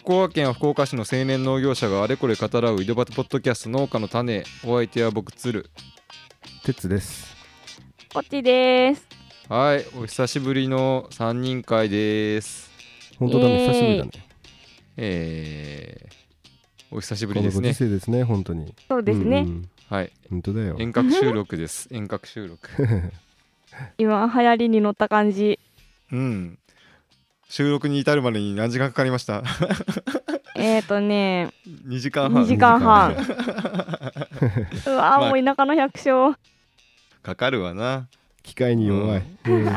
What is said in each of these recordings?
福岡県は福岡市の青年農業者があれこれ語らう井戸端ポッドキャスト農家の種。お相手は僕鶴。 鉄です。 こっちです。 はい、お久しぶりの3人会です。 本当だね、久しぶりだね。 お久しぶりですね。 このご時世ですね、本当に。 そうですね。 はい、 本当だよ。 遠隔収録です。遠隔収録。 今流行りに乗った感じ。 収録に至るまでに何時間かかりました 2 2時間半。 2時間半。うわまあもう田舎の百姓。 かかるわな。 機械に弱い。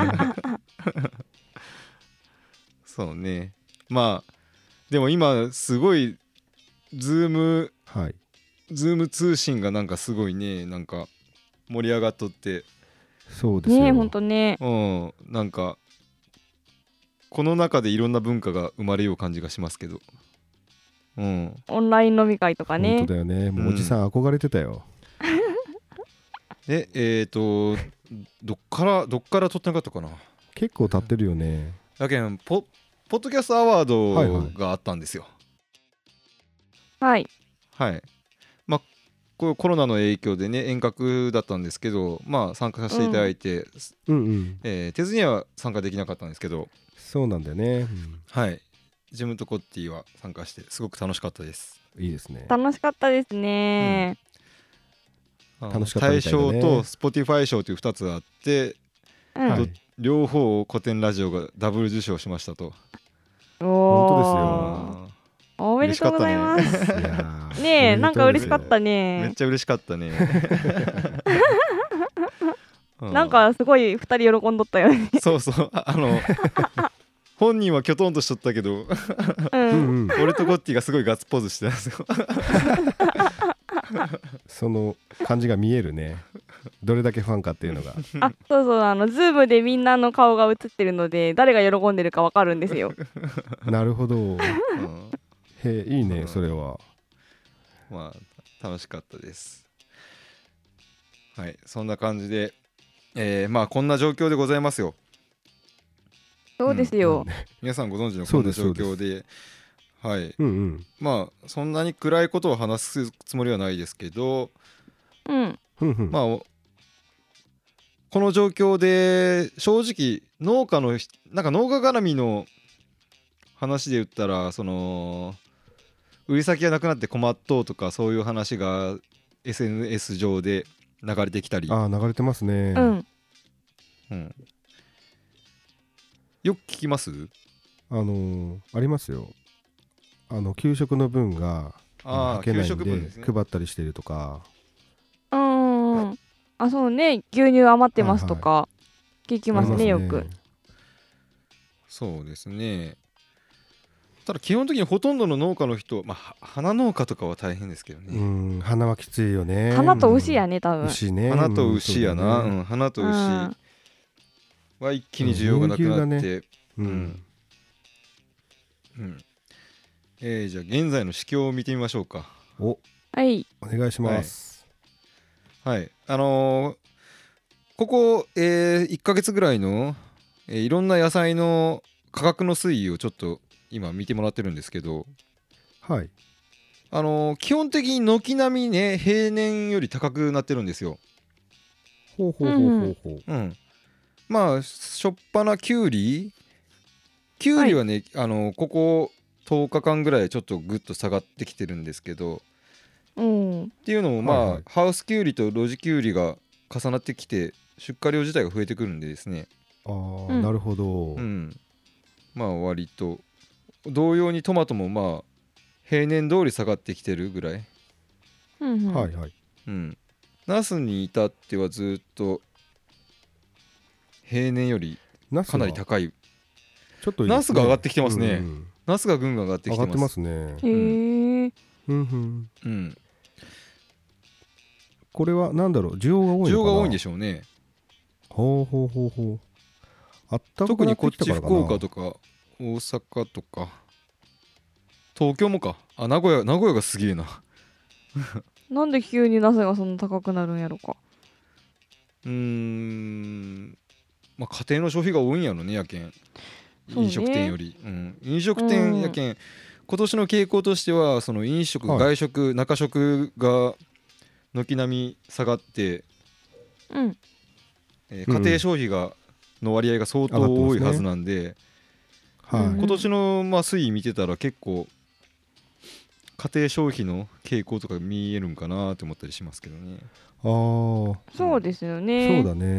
そうね。まあでも今すごいズーム通信がなんかすごいね、なんか盛り上がっとって。 そうですよねえ、ほんとね。 なんかこの中でいろんな文化が生まれよう感じがしますけど。 オンライン飲み会とかね。 本当だよね。もうおじさん憧れてたよ。 でどっから撮ってなかったかな。 結構経ってるよね。 だけどポッドキャストアワードがあったんですよ。 はいはい。まあこうコロナの影響でね遠隔だったんですけど、まあ参加させていただいて、鉄には参加できなかったんですけど。 そうなんだよね。 はい。ジムとコッティは参加してすごく楽しかったです。 いいですね。 楽しかったですね。 楽しかったみたいだね。 大賞と Spotify 賞という2つあって、両方を古典ラジオがダブル受賞しましたと。 本当ですよ。 おめでとうございます。ねえ、なんか嬉しかったね。 めっちゃ嬉しかったね。 なんかすごい2人喜んどったよね。 そうそう本人はきょとんとしとったけど、俺とコッティがすごいガッツポーズしてたんですよ。 その感じが見えるね。どれだけファンかっていうのが。 そうそう、ズームでみんなの顔が映ってるので誰が喜んでるかわかるんですよ。 なるほど。いいね、それは。 まあ楽しかったです。はい、そんな感じで、まあこんな状況でございますよ。 そうですよ。 皆さんご存知のこんな状況で、はい。まあそんなに暗いことを話すつもりはないですけど、まあこの状況で正直農家のなんか農家絡みの話で言ったら、その売り先がなくなって困っとうとかそういう話が SNS 上で流れてきたり。 流れてますね。 よく聞きます？ ありますよ。給食の分がはけないんで配ったりしてるとか。 そうね、牛乳余ってますとか聞きますね、よく。 そうですね。ただ基本的にほとんどの農家の人、花農家とかは大変ですけどね。 花はきついよね。 花と牛やね、多分。 牛ね。 花と牛やな。花と牛は一気に需要がなくなって。じゃあ現在の市況を見てみましょうか。 はい。 お願いします。 はい。ここ1ヶ月ぐらいのいろんな野菜の価格の推移をちょっと今見てもらってるんですけど、 はい。 基本的に軒並みね平年より高くなってるんですよ。まあしょっぱなきゅうりはね、ここ10日間ぐらいちょっとぐっと下がってきてるんですけど、っていうのもハウスきゅうりと露地きゅうりが重なってきて出荷量自体が増えてくるんでですね。 なるほど。 まあ割と同様にトマトもまあ平年通り下がってきてるぐらい。ナスに至ってはずっと平年よりかなり高い。 ちょっとナスが上がってきてますね。ナスがぐんぐん上がってきてますね。これはなんだろう、需要が多いのかな。 需要が多いんでしょうね。特にこっち福岡とか大阪とか東京もか。名古屋がすげえな。 なんで急にナスがそんな高くなるんやろか。 まあ家庭の消費が多いんやろね、やけん。飲食店より、飲食店やけん今年の傾向としてはその飲食、外食、中食が軒並み下がって、家庭消費の割合が相当多いはずなんで、今年の推移見てたら結構家庭消費の傾向とか見えるんかなって思ったりしますけどね。 そうですよね。 そうだね、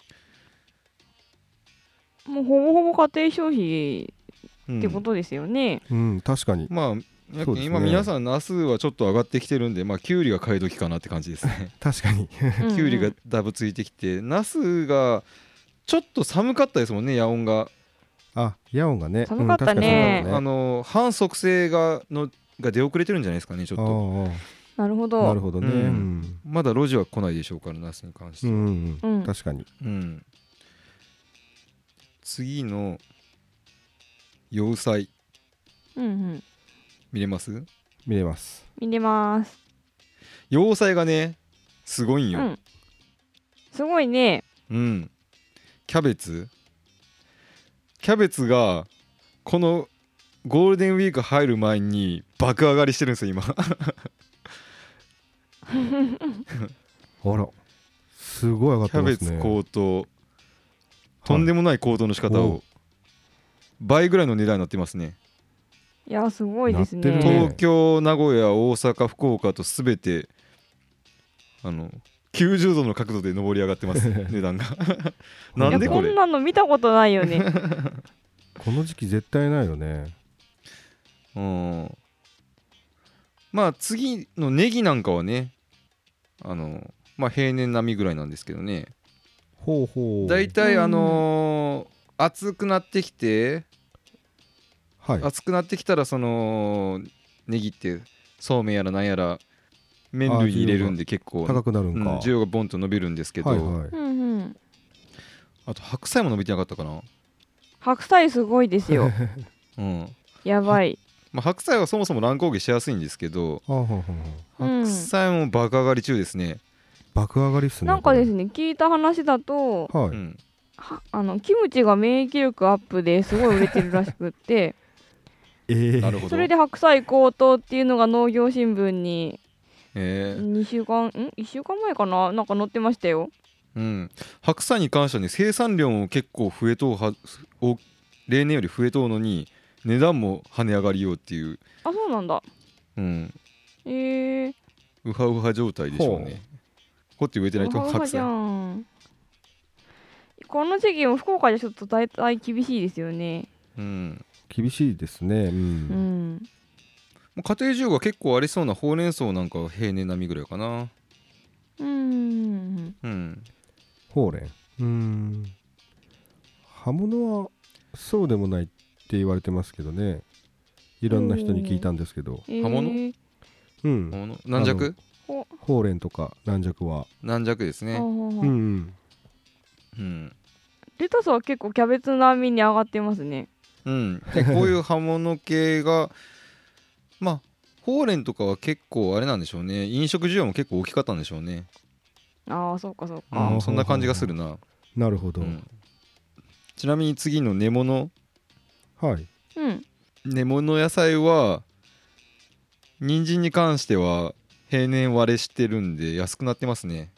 もうほぼほぼ家庭消費ってことですよね。 確かに。 今皆さんナスはちょっと上がってきてるんで、キュウリが買い時かなって感じですね。 確かにキュウリがだいぶついてきて、ナスがちょっと寒かったですもんね、夜温が。 夜温がね、 寒かったね。 半速成が出遅れてるんじゃないですかね、ちょっと。 なるほど。 なるほどね。 まだ路地は来ないでしょうから、ナスに関しては。 確かに。 次の洋菜、見れます？ 見れます。 見れます。 洋菜がね、すごいんよ。 すごいね。 キャベツがこのゴールデンウィーク入る前に爆上がりしてるんですよ今。 すごい上がってますね。 キャベツ高騰、とんでもない高騰の仕方を倍ぐらいの値段になってますね。 いやすごいですね。 東京、名古屋、大阪、福岡とすべて90度の角度で上り上がってます値段が。なんでこれ。 こんなの見たことないよね。 この時期絶対ないよね。 次のネギなんかはね、平年並みぐらいなんですけどね。だいたい暑くなってきて、暑くなってきたらそのネギってそうめんやらなんやら麺類に入れるんで結構高くなるんか、 需要がボンと伸びるんですけど、あと白菜も伸びてなかったかな。 白菜すごいですよ。やばい。 白菜はそもそも乱高下しやすいんですけど、白菜も爆上がり中ですね。 爆上がりっすね。 なんかですね、聞いた話だと、キムチが免疫力アップですごい売れてるらしくって、それで白菜高騰っていうのが農業新聞に1週間前かな、なんか載ってましたよ。 白菜に関してはね、生産量も結構例年より増えとうのに値段も跳ね上がりようっていう。 そうなんだ。 ウハウハ状態でしょうね。こうやって植えてないと白菜。 この時期も福岡でちょっと大体厳しいですよね。 厳しいですね。 家庭需要が結構ありそうなほうれん草なんかは平年並みぐらいかな。 ほうれん。葉物はそうでもないって言われてますけどね。いろんな人に聞いたんですけど。 葉物？軟弱？ ほうれんとか軟弱は。 軟弱ですね。 レタスは結構キャベツ並みに上がってますね。 こういう葉物系がほうれんとかは結構あれなんでしょうね。飲食需要も結構大きかったんでしょうね。 そうかそうか。 そんな感じがするな。 なるほど。 ちなみに次の根物。根物野菜は人参に関しては平年割れしてるんで安くなってますね。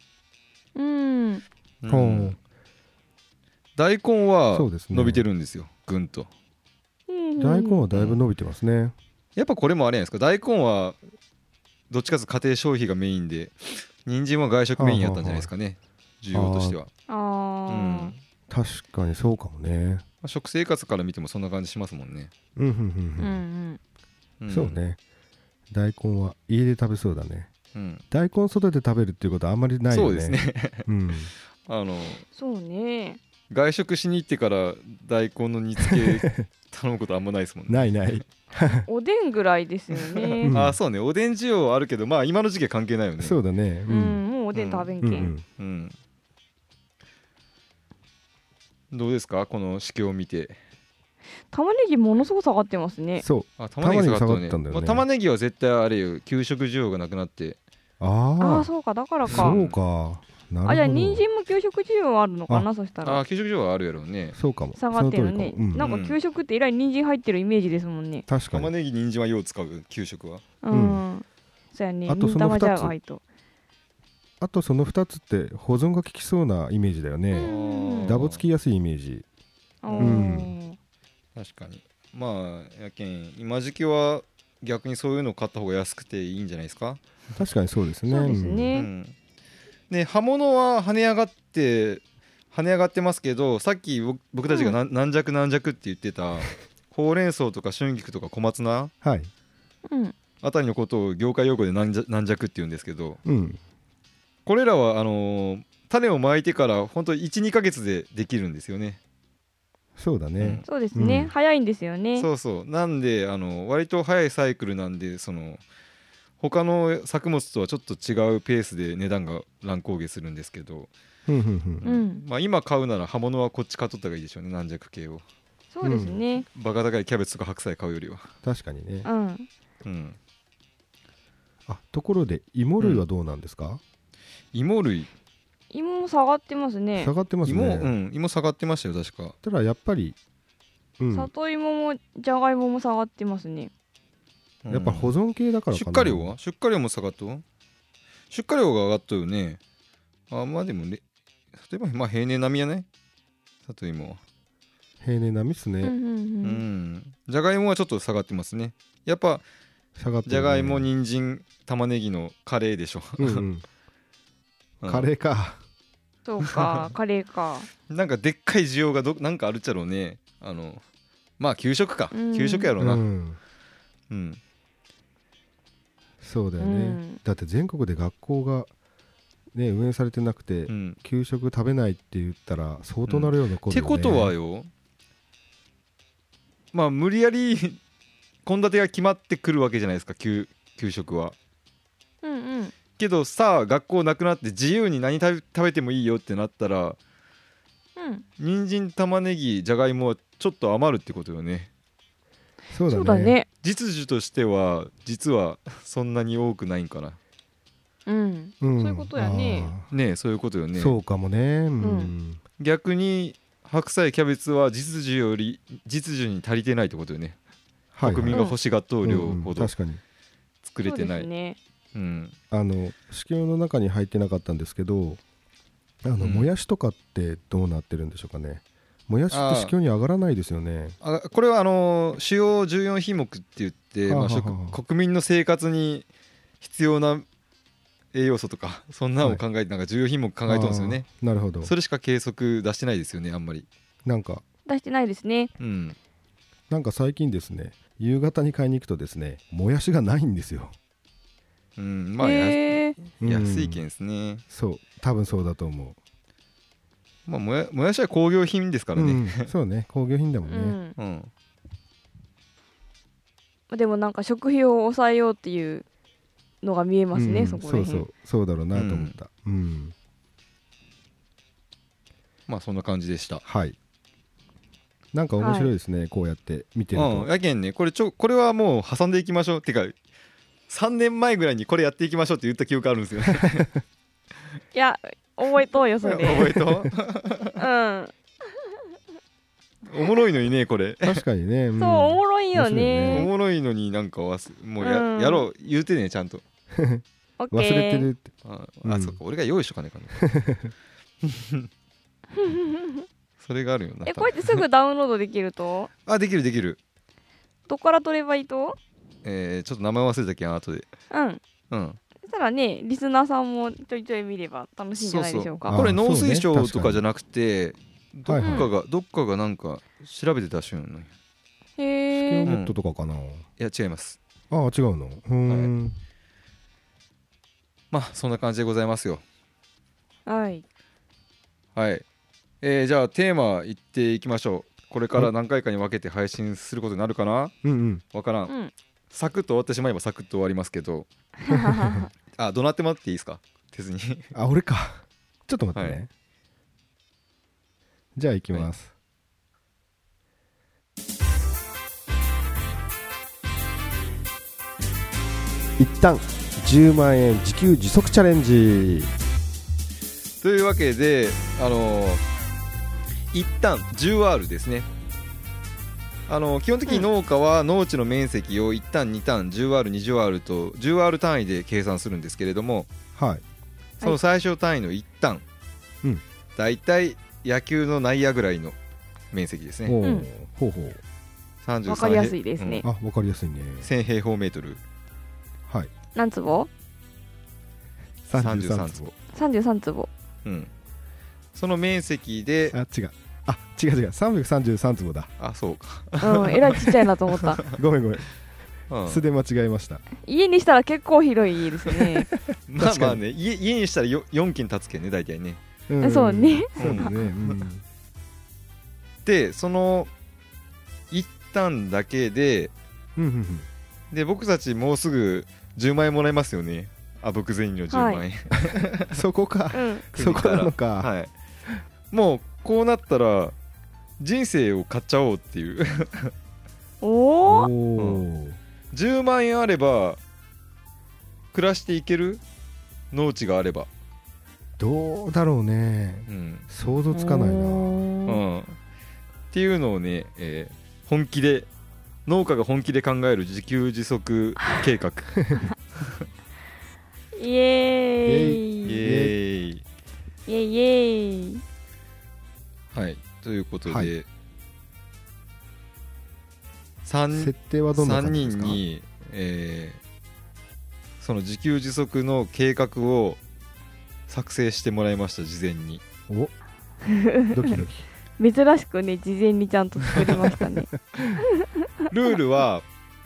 大根は伸びてるんですよ、ぐんと。 大根はだいぶ伸びてますね。 やっぱこれもあれじゃないですか。大根はどっちかというと家庭消費がメインで、人参は外食メインやったんじゃないですかね、需要としては。 確かにそうかもね。 食生活から見てもそんな感じしますもんね。 そうね。大根は家で食べそうだね。大根外で食べるっていうことはあんまりないよね。 そうですね。 そうね。 外食しに行ってから大根の煮付け頼むことあんまないですもんね。 ない。 おでんぐらいですよね。 そうね。おでん需要あるけど、今の時期は関係ないよね。 そうだね。 もうおでん食べんけん。 どうですか、この市況を見て。 玉ねぎものすごく下がってますね。 玉ねぎ下がったんだよね。玉ねぎは絶対あれよ、給食需要がなくなって。 そうか、だからか。 そうか。 じゃあ人参も給食需要あるのかな。そしたら給食需要あるやろうね。 そうかも。 下がってるね、なんか給食ってえらい人参入ってるイメージですもんね。 確かに。 玉ねぎ人参はよう使う給食は。 そうやね。あとその2つ。 あとその2つって保存が効きそうなイメージだよね。ダボつきやすいイメージ。 確かに。まあやけん今時期は逆にそういうのを買った方が安くていいんじゃないですか。 確かにそうですね。 そうですね。 で葉物は跳ね上がってますけど、さっき僕たちが軟弱って言ってたほうれん草とか春菊とか小松菜、あたりのことを業界用語で軟弱って言うんですけど、これらは種をまいてから本当 1,2 ヶ月でできるんですよね。 そうだね。 そうですね。早いんですよね。 そうなんで割と早いサイクルなんで、他の作物とはちょっと違うペースで値段が乱高下するんですけど、まあ今買うなら葉物はこっち買っとった方がいいでしょうね、軟弱系を。 そうですね。 バカ高いキャベツとか白菜買うよりは。 確かにね。ところで芋類はどうなんですか。 芋類、 芋も下がってますね。 下がってますね。 芋下がってましたよ確か。 ただやっぱり、 里芋もじゃがいもも下がってますね。 やっぱ保存系だからかな。 出荷量も下がっと。出荷量が上がっとよね。まあでもね、例えばまあ平年並みやね、里芋は。 平年並みっすね。 じゃがいもはちょっと下がってますね。やっぱじゃがいも、人参、玉ねぎのカレーでしょ。 カレーか。 そうか、カレーか。 なんかでっかい需要がなんかあるっちゃろうね。まあ給食か、給食やろうな。 そうだよね。だって全国で学校がね運営されてなくて、給食食べないって言ったら相当な量残るよね。 ってことはよ、まあ無理やり献立が決まってくるわけじゃないですか、給食は。けどさあ学校なくなって自由に何食べてもいいよってなったら、人参、玉ねぎ、じゃがいもはちょっと余るってことよね。 そうだね。 実需としては実はそんなに多くないんかな。 そういうことやね。 そういうことよね。 そうかもね。 逆に白菜、キャベツは実需より実需に足りてないってことよね。国民が欲しがっとう量ほど作れてない。 市況の中に入ってなかったんですけど、もやしとかってどうなってるんでしょうかね。もやしって市況に上がらないですよね。 これは主要14品目って言って、国民の生活に必要な栄養素とかそんなのを考えて、なんか14品目考えてますよね。 なるほど。 それしか計測出してないですよね、あんまり。 なんか出してないですね。 なんか最近ですね、夕方に買いに行くとですね、もやしがないんですよ。 まあ安いけんですね。 そう、多分そうだと思う。 まあもやしは工業品ですからね。 そうね、工業品だもんね。 でもなんか食費を抑えようっていうのが見えますね、そこら辺。 そうだろうなと思った。 まあそんな感じでした。 はい。なんか面白いですね、こうやって見てると。 やけんね、これはもう挟んでいきましょう。てか3年前ぐらいにこれやっていきましょうって言った記憶あるんですよね。 いや覚えとうよそれ。 覚えとう。おもろいのにね、これ。 確かにね。 そう、おもろいよね。 おもろいのになんかもうやろう言うてね、ちゃんと。 忘れてるって。 そうか、俺が用意しとかねえかな。それがあるよな。 こうやってすぐダウンロードできると？ できる。 どっから取ればいいと？ ちょっと名前忘れたけん後で。 そしたらね、リスナーさんもちょいちょい見れば楽しいんじゃないでしょうか。 これ農水省とかじゃなくて、どっかがなんか調べてた瞬間。 スキルネットとかかな。いや違います。 違うの。 まあそんな感じでございますよ。 はい。 じゃあテーマいっていきましょう。これから何回かに分けて配信することになるかな。わからん。サクッと終わってしまえばサクッと終わりますけど。どなってもらっていいですか、手ずに。 俺か。ちょっと待ってね。じゃあ行きます。一旦10万円自給自足チャレンジ。 というわけで一旦 10R ですね。基本的に農家は農地の面積を1単2単 10R、20R と 10R 単位で計算するんですけれども、 はい、 その最小単位の1単、だいたい野球の内野ぐらいの面積ですね。 ほうほう。 分かりやすいですね。 分かりやすいね。 1000平方メートル。 はい。 何坪 ？33坪。 33坪。 その面積で違う333坪だ。 そうか。 えらいちっちゃいなと思った。 ごめん素で間違えました。 家にしたら結構広い家ですね。 まあね、家にしたら4軒建つけんね、大体ね。 そうね。 でその一旦だけで僕たちもうすぐ10万円もらえますよね。あぶく銭の10万円。 そこか。そこなのか。 はい。もうこうなったら人生を買っちゃおうっていう。 おお。10万円あれば暮らしていける？農地があれば。 どうだろうね。想像つかないな。 っていうのをね、本気で農家が本気で考える自給自足計画。 イエーイイエーイイエーイイエーイ。 はい、ということで、 設定はどんな感じですか？ 3人に、その自給自足の計画を作成してもらいました。事前に。 おドキドキ。 珍しくね、事前にちゃんと作りましたね。 ルールは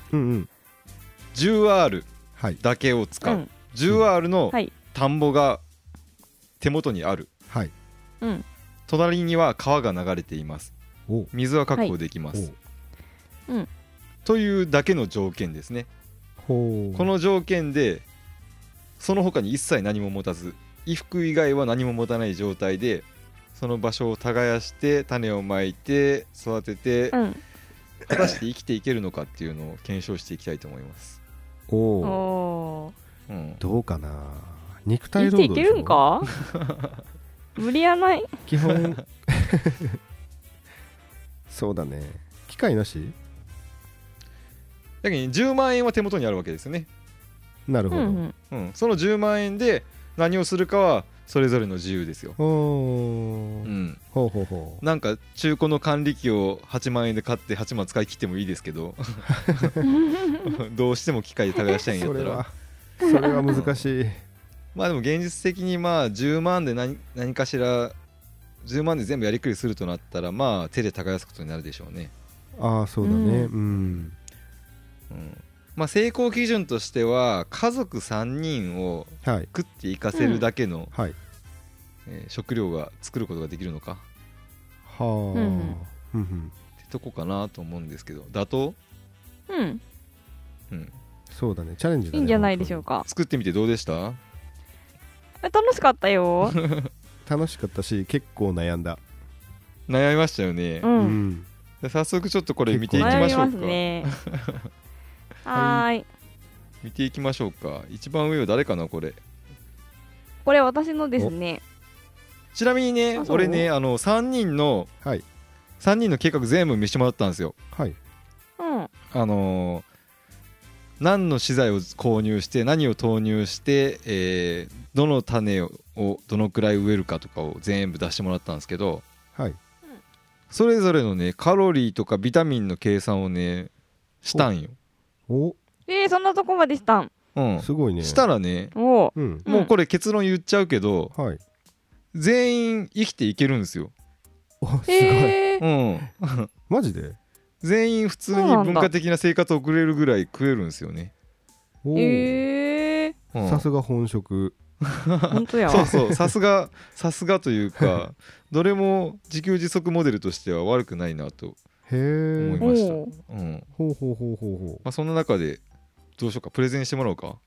10R だけを使う、10R の田んぼが手元にある、隣には川が流れています、水は確保できます、というだけの条件ですね。この条件でその他に一切何も持たず、衣服以外は何も持たない状態でその場所を耕して種をまいて育てて、果たして生きていけるのかっていうのを検証していきたいと思います。 どうかな。肉体労働でしょ。生きていけるんか？ 無理やない？ 基本そうだね。機械なし？ だけど10万円は手元にあるわけですよね。 なるほど、 その10万円で何をするかはそれぞれの自由ですよ。なんか中古の管理機を8万円で買って8万使い切ってもいいですけどどうしても機械で耕したいんやったらそれは難しい。 まあでも現実的にまあ10万で何かしら10万で全部やりくりするとなったら、まあ手で耕すことになるでしょうね。 そうだね。 まあ成功基準としては家族3人を食っていかせるだけの食料が作ることができるのかってとこかなと思うんですけど、妥当？ そうだね、チャレンジだね。 いいんじゃないでしょうか。 作ってみてどうでした？ 楽しかったよ。 楽しかったし結構悩んだ。 悩みましたよね。早速ちょっとこれ見ていきましょうか。 はい、 見ていきましょうか。一番上は誰かな。これ私のですね。 ちなみにね、俺ね3人の計画全部見せてもらったんですよ。何の資材を購入して何を投入して、どの種をどのくらい植えるかとかを全部出してもらったんですけど、それぞれのねカロリーとかビタミンの計算をねしたんよ。 そんなとこまでしたん？ すごいね。 したらね、もうこれ結論言っちゃうけど、全員生きていけるんですよ。 すごい。マジで？ 全員普通に文化的な生活を送れるぐらい食えるんですよね。 さすが本職。 本当や。 そうさすがというかどれも自給自足モデルとしては悪くないなと思いました。まあそんな中でどうしようか、プレゼンしてもらおうか。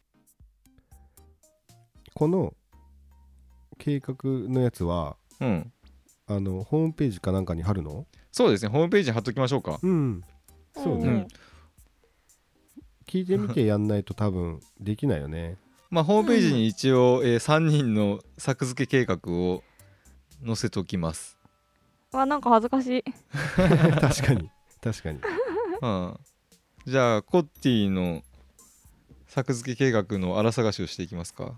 この計画のやつは、ホームページかなんかに貼るの？ そうですね、ホームページに貼っときましょうか。 そうね。聞いてみてやんないと多分できないよね。 まあホームページに一応、3人の作付け計画を載せておきます。 なんか恥ずかしい確かに確かに、 うん、じゃあコッティの作付け計画の荒探しをしていきますか。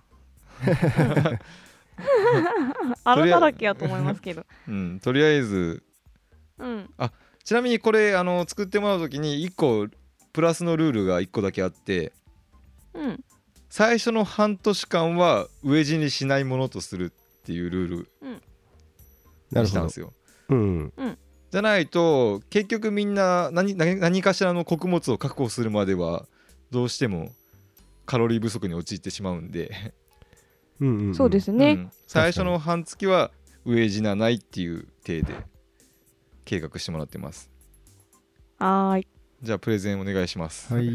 荒だらけやと思いますけど、 うん、とりあえず、 うん、 ちなみにこれ作ってもらうときに1個プラスのルールが1個だけあって、 うん、 最初の半年間は飢え死にしないものとするっていうルールにしたんですよ。 うんうん、 じゃないと結局みんな 何かしらの穀物を確保するまではどうしてもカロリー不足に陥ってしまうんでそうですね、 うん、最初の半月は飢え死なないっていう体で計画してもらってます。 はい。 じゃあプレゼンお願いします。 はい。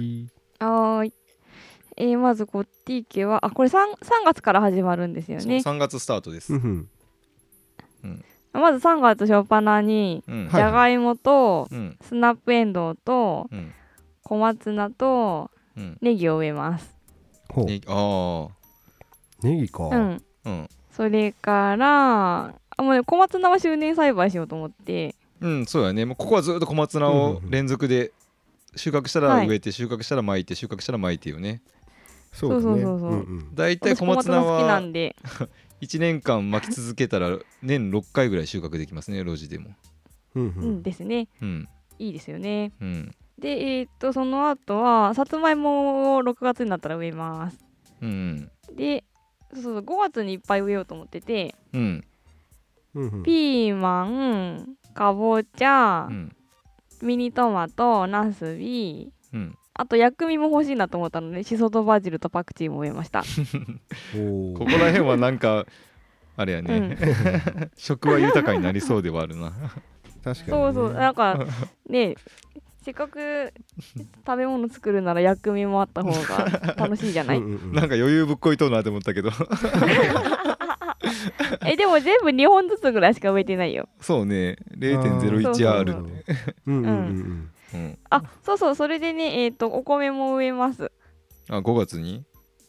まずコッティ家はこれ 3月から始まるんですよね。 そう3月スタートです、うんまず3月初っ端に、じゃがいもと、スナップエンドウと、小松菜と、ネギを植えます。 ネギか。 それからもうね、小松菜は周年栽培しようと思って。 そうだね。もうここはずっと小松菜を連続で収穫したら植えて、収穫したら巻いて、収穫したら巻いてよね。 そうそうそうそう。 だいたい小松菜は好きなんで 1年間巻き続けたら年6回ぐらい収穫できますね、露地でも。 ですね。いいですよね。で、その後はさつまいもを6月になったら植えます。で、5月にいっぱい植えようと思ってて、ピーマン、かぼちゃ、ミニトマト、ナスビ、あと薬味も欲しいなと思ったので、シソとバジルとパクチーも植えました。 ここら辺はなんかあれやね、食は豊かになりそうではあるな。 確かに、 そうそう、なんかね、せっかく食べ物作るなら薬味もあった方が楽しいじゃない？ なんか余裕ぶっこいとうなって思ったけどでも全部2本ずつぐらいしか植えてないよ。 そうね、 0.01R ね。 そうそう、それでね、お米も植えます。 5月に？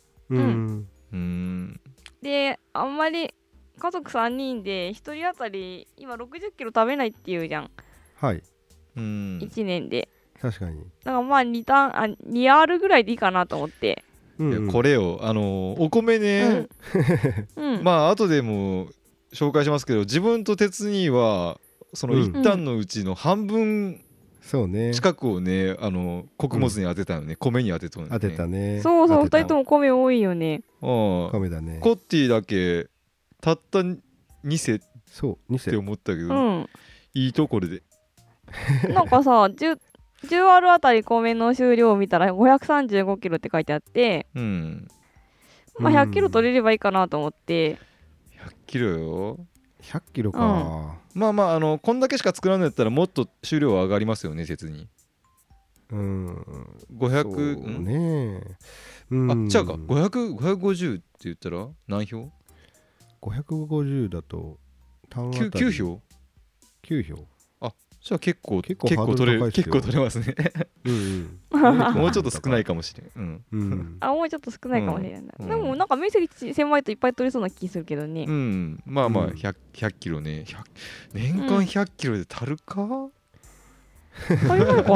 で、あんまり家族3人で1人当たり今60キロ食べないっていうじゃん。 はい。 1年で。 確かに。 だからまあ2R ぐらいでいいかなと思って。 これよ、お米ね、まあ後でも紹介しますけど、自分と鉄にはその一旦のうちの半分近くをね、穀物に当てたよね、米に当てたのね。 当てたね。 そうそう、2人とも米多いよね。 米だね。 コッティだけたった2世って思ったけど、いいところでなんかさ、10R あたり米の収量を見たら535キロって書いてあって、まあ100キロ取れればいいかなと思って。 100キロよ。 100キロか。 まあまあ、こんだけしか作らんのやったらもっと収量は上がりますよね、説に。500 ね。 じゃあか、550って言ったら何票？ 550だと単 9票？ 9票。 じゃあ結構取れますね。もうちょっと少ないかもしれん。 もうちょっと少ないかもしれない。でもなんか面積狭いといっぱい取れそうな気するけどね。 まあまあ100キロね。年間100キロで足るか？ 足りないかな。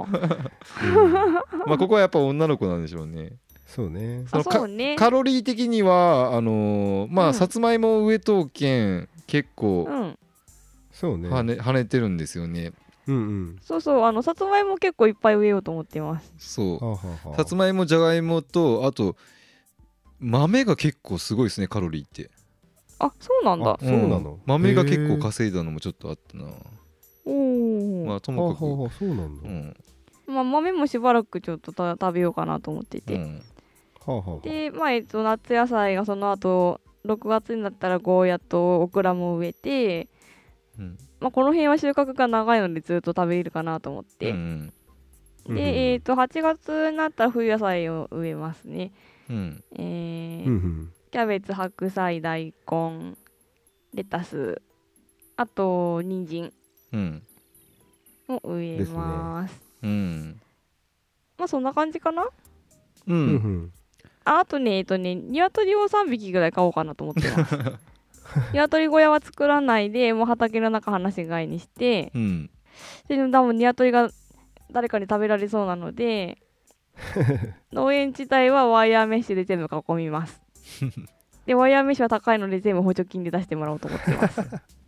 まあここはやっぱ女の子なんでしょうね。 そうね。 カロリー的にはまあさつまいも植えとうけん結構そうね、 跳ねてるんですよね。 そうそう、さつまいも結構いっぱい植えようと思ってます。 そうさつまいも、じゃがいもと、あと豆が結構すごいですね、カロリーって。 そうなんだ。 そうなの。 豆が結構稼いだのもちょっとあったな。まあともかくそうなんだ。 まあ豆もしばらくちょっと食べようかなと思ってて。で、まあ夏野菜がその後6月になったらゴーヤとオクラも植えて、まあこの辺は収穫が長いのでずっと食べれるかなと思って、で8月になったら冬野菜を植えますね。キャベツ、白菜、大根、レタス、あと人参を植えます。まあそんな感じかな。 あとね鶏を3匹ぐらい飼おうかなと思ってます鶏小屋は作らないでもう畑の中放し飼いにして、でも多分鶏が誰かに食べられそうなので農園地帯はワイヤーメッシュで全部囲みますでワイヤーメッシュは高いので全部補助金で出してもらおうと思ってます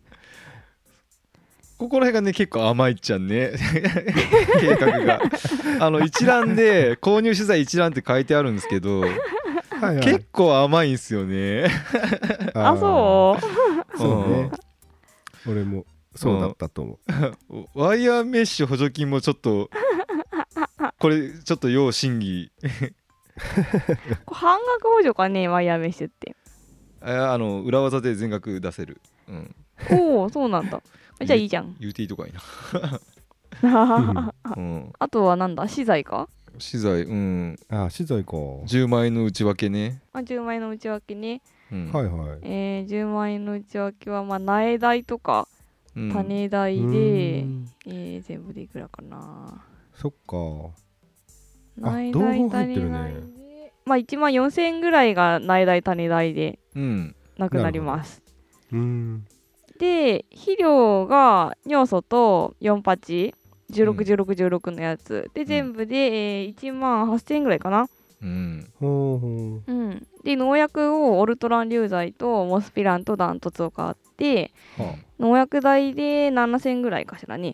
ここら辺がね結構甘いっちゃんね計画が一覧で購入資材一覧って書いてあるんですけどはい、結構甘いんすよねあ、そうそうね俺もそうだったと思うワイヤーメッシュ補助金もちょっとこれちょっと要審議半額補助かねワイヤーメッシュって裏技で全額出せる、 おおそうなんだじゃあいいじゃん UT とかいいな、あとはなんだ資材か資材資材か 10万円の内訳ね 10万円の内訳ね、 はいはい、 10万円の内訳は苗代とか種代で、全部でいくらかなそっか苗代種代で1万4000円ぐらいが苗代種代でなくなります、で肥料が尿素と4パチ16のやつで全部で、1万8000円ぐらいかな、で農薬をオルトラン硫剤とモスピランとダントツを買って、農薬代で7000円ぐらいかしらね、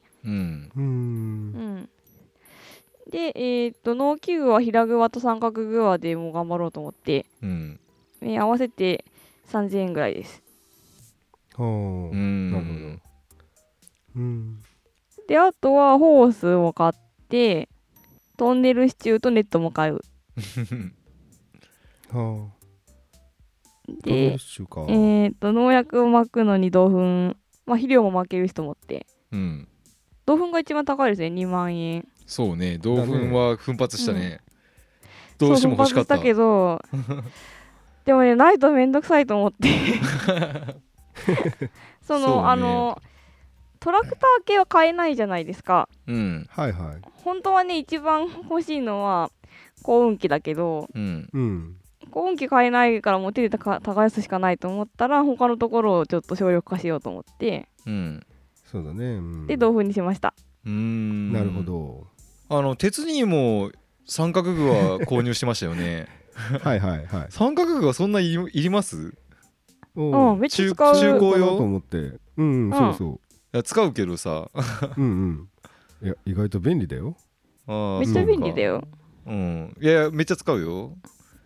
で農機具は平グワと三角グワでもう頑張ろうと思って、合わせて3000円ぐらいです。 なるほど。 であとはホースを買ってトンネル支柱とネットも買うで農薬を撒くのに銅粉、肥料も撒けるしと思って、銅粉が一番高いですね2万円。 そうね銅粉は奮発したね、どうしても欲しかった。 奮発したけどでもねないとめんどくさいと思ってそのトラクター系は買えないじゃないですか。 はいはい。 本当はね一番欲しいのは耕運機だけど、耕運機買えないからもう手で耕すしかないと思ったら他のところをちょっと省力化しようと思って、 そうだね、 で銅粉にしました。 なるほど。 鉄にも三角具は購入してましたよねはいはいはい。 三角具はそんないります？ めっちゃ使う。 中古用と思って。そうそう。 いや使うけどさいや意外と便利だよ。 めっちゃ便利だよ。 いやめっちゃ使うよ。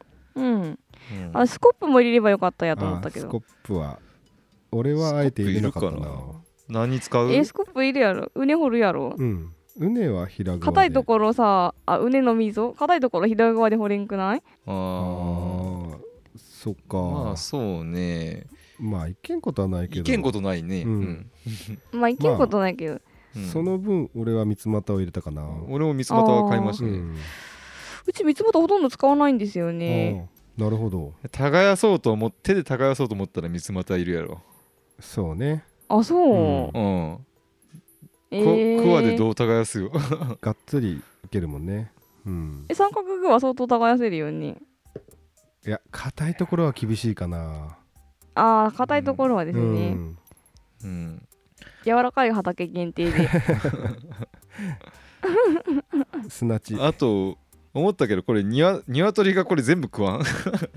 スコップも入れればよかったやと思ったけど。 スコップは俺はあえて入れなかったな。 何使う？ スコップ入れやろ。畝掘るやろ。 畝は平側で。 硬いところさ畝の溝硬いところ平側で掘れんくない？ そっか。 まあそうね。 いけんことはないけど。 いけんことないね。 いけんことないけど。 その分俺は三つ股を入れたかな。 俺も三つ股は買いましたね。 うち三つ股ほとんど使わないんですよね。 なるほど。 耕そうと思って手で耕そうと思ったら三つ股いるやろ。 そうね。 あそう。 クワでどう耕すよ。 がっつりいけるもんね。 三角具は相当耕せるよね。 いや硬いところは厳しいかな。 硬いところはですね。柔らかい畑限定で。 砂地。 あと思ったけどこれ鶏がこれ全部食わん。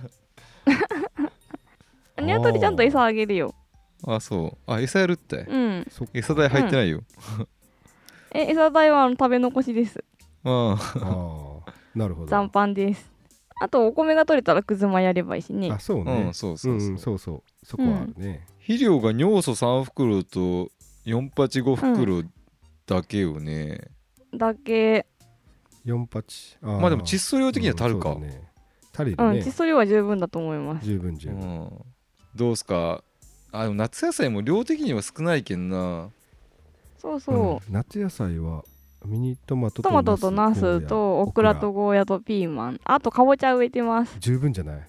鶏ちゃんと餌あげるよ。 そう。餌やるって。餌代入ってないよ。 餌代は食べ残しです。 なるほど。 残飯です。あとお米が取れたらくずまやればいいしね。 そうね。 そうそこはあるね。 肥料が尿素3袋と4パチ5袋だけよね。 だけ。 4パチ。 でも窒素量的には足るか。 足りるね。 窒素量は十分だと思います。 十分。 どうすか。でも夏野菜も量的には少ないけんな。 そう。 夏野菜はミニトマトとナスとオクラとゴーヤとピーマン、あとかぼちゃ植えてます。 十分じゃない？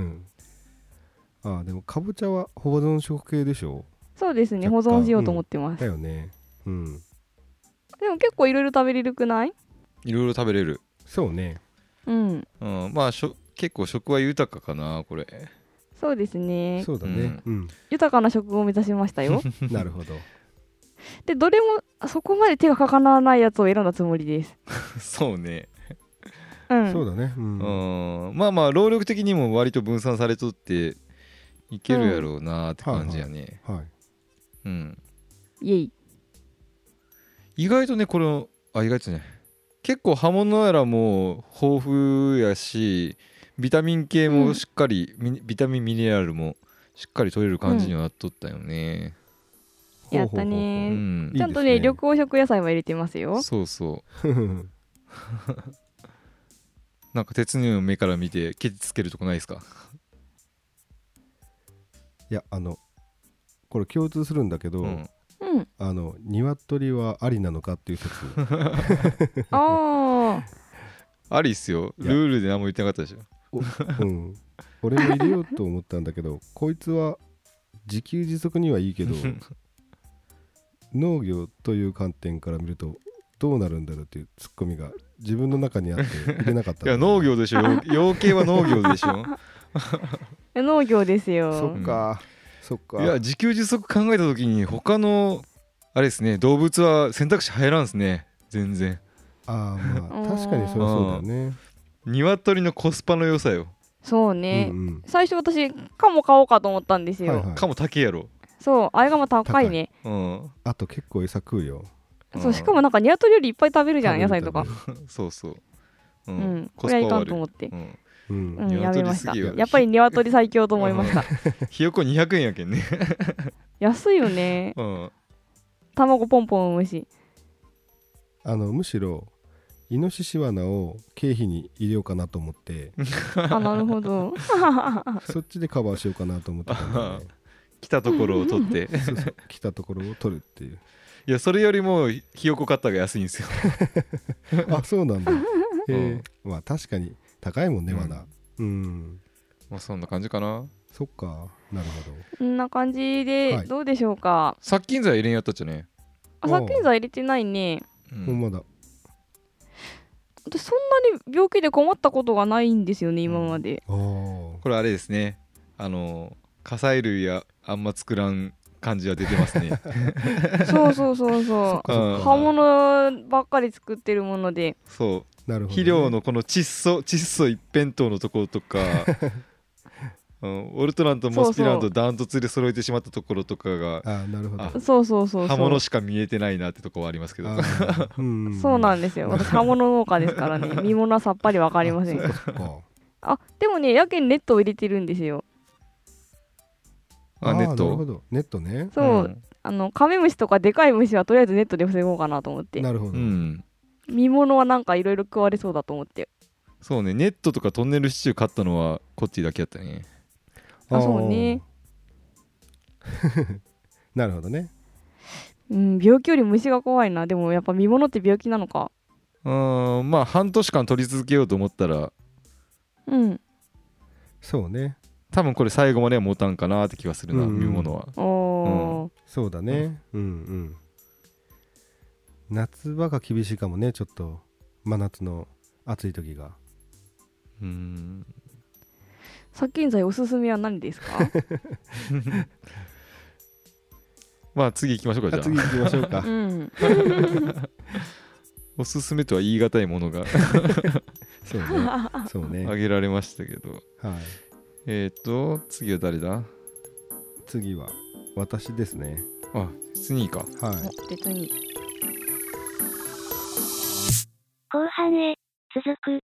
でもかぼちゃは保存食系でしょ？ そうですね、保存しようと思ってます。 だよね。でも結構いろいろ食べれるくない？ いろいろ食べれる。 そうね。 まあ結構食は豊かかなこれ。 そうですね。 そうだね、 豊かな食を目指しましたよ。 なるほど。 でどれもそこまで手がかからないやつを選んだつもりです。 そうね。 そうだね。 まあまあ労力的にも割と分散されとっていけるやろうなって感じやね。 イエイ。 意外とねこれ意外とね結構葉物やらも豊富やし、ビタミン系もしっかり、ビタミンミネラルもしっかり取れる感じにはなっとったよね。 やったね。ちゃんとね緑黄色野菜も入れてますよ。 そうそうなんか鉄の目から見てケチつけるとこないですか？ いやこれ共通するんだけど、鶏はありなのかっていう説ありっすよ。ルールで何も言ってなかったでしょ。 俺も入れようと思ったんだけどこいつは自給自足にはいいけど農業という観点から見るとどうなるんだろうっていうツッコミが自分の中にあって入れなかった。 いや農業でしょ。養鶏は農業でしょ。 農業ですよ。 そっか、そっか。 いや自給自足考えた時に他のあれですね、動物は選択肢入らんですね全然。 まあ確かにそうだよね。 鶏のコスパの良さよ。 そうね、最初私カモ買おうかと思ったんですよ。 カモ高いやろ。 そう、あれがまた高いね。 あと結構餌食うよ。 そう、しかもなんか鶏よりいっぱい食べるじゃん、野菜とか。 そうそう。 これはいかんと思って。やめました。やっぱり鶏最強と思いました。 ひよこ200円やけんね。 安いよね。卵ポンポン産むし。 むしろイノシシ罠を経費に入れようかなと思ってなるほど。 そっちでカバーしようかなと思ってたんだね。 来たところを取ってそう来たところを取るっていう。 いやそれよりもひよこ買った方が安いんですよ。 あ、そうなんだ。まあ確かに高いもんね罠。 まあそんな感じかな。 そっか、なるほど。 こんな感じでどうでしょうか。 殺菌剤入れんやったっちゃね。 殺菌剤入れてないね。 ほんまだ。 私そんなに病気で困ったことがないんですよね今まで。 これあれですね、火砕類やあんま作らん感じは出てますね。 そうそうそうそう。葉物ばっかり作ってるもので。 そう。なるほどね。肥料のこの窒素一辺倒のところとか。オルトランとモスピランとダントツで揃えてしまったところとかが、 なるほど。 そうそうそう。 葉物しか見えてないなってとこはありますけど。 そうなんですよ。私葉物農家ですからね。見物はさっぱりわかりません。でもね、やけにネットを入れてるんですよ。 ネット。 なるほど。ネットね。 そう。カメムシとかでかい虫はとりあえずネットで防ごうかなと思って。 なるほど。 見物はなんかいろいろ食われそうだと思って。 そうね、ネットとかトンネル支柱買ったのはコッティだけやったね。 そうね。 なるほどね。 病気より虫が怖いな。でもやっぱ見物って病気なのか。 まあ半年間取り続けようと思ったら、 そうね。 多分これ最後までは持たんかなって気がするな、見物は。 そうだね。夏場が厳しいかもね、ちょっと真夏の暑い時が。 殺菌剤おすすめは何ですか？ まあ次行きましょうか。じゃあ次行きましょうか。 おすすめとは言い難いものがそうね挙げられましたけど、次は誰だ？ 次は私ですね。 次か。 別に後半へ続く。